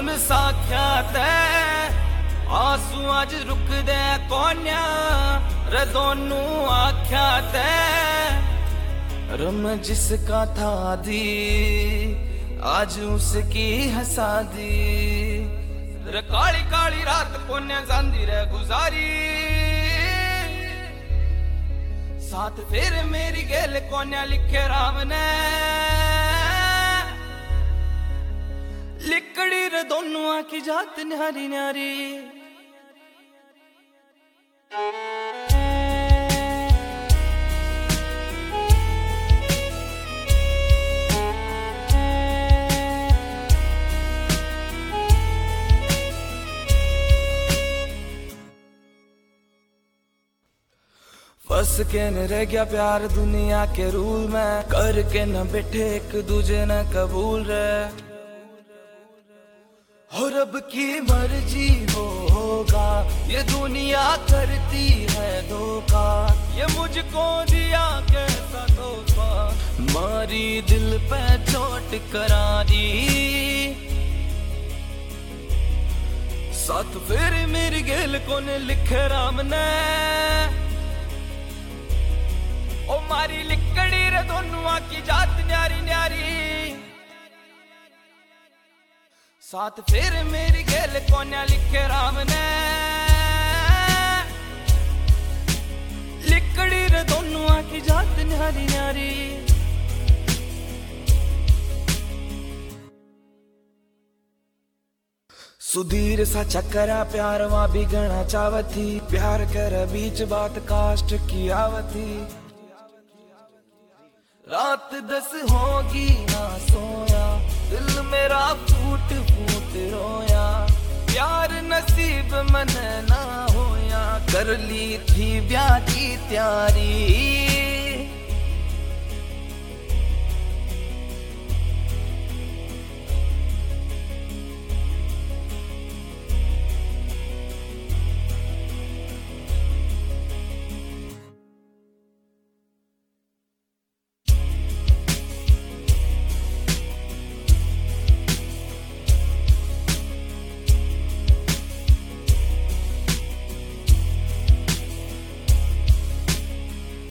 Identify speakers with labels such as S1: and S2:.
S1: साख्यात आंसू अज रुक दे कोन्या रे दोनों आख्यात रम जिसका था दी आज उसकी हंसा दी रे काली काली रात कोन्या जांदी रे गुजारी साथ फिर मेरी गेल कोन्या लिखे राम ने लिकड़ी रे दोनों आखी जात न्यारी न्यारी फंस के न रह गया प्यार दुनिया के रूल में करके न बैठे एक दूजे न कबूल रे हो रब की मर्जी होगा ये दुनिया करती है धोखा ये मुझको दिया कैसा तोहफा मारी दिल पे चोट करारी साथ फिर मेरी गेल कोने लिखे राम ने ओ मारी लिकड़ी रे दोनों की जात न्यारी न्यारी साथ फिर मेरी गेल कोन्या लिखे राम ने लिकड़ी रे दोनों की जात न्यारी न्यारी सुधीर सा चक्करा प्यार वहां भी गणा चावती प्यार कर बीच बात कास्ट की आवती रात 10 होगी ना सोया दिल मेरा फूट फूट रोया प्यार नसीब मन ना होया कर ली थी ब्याह की तैयारी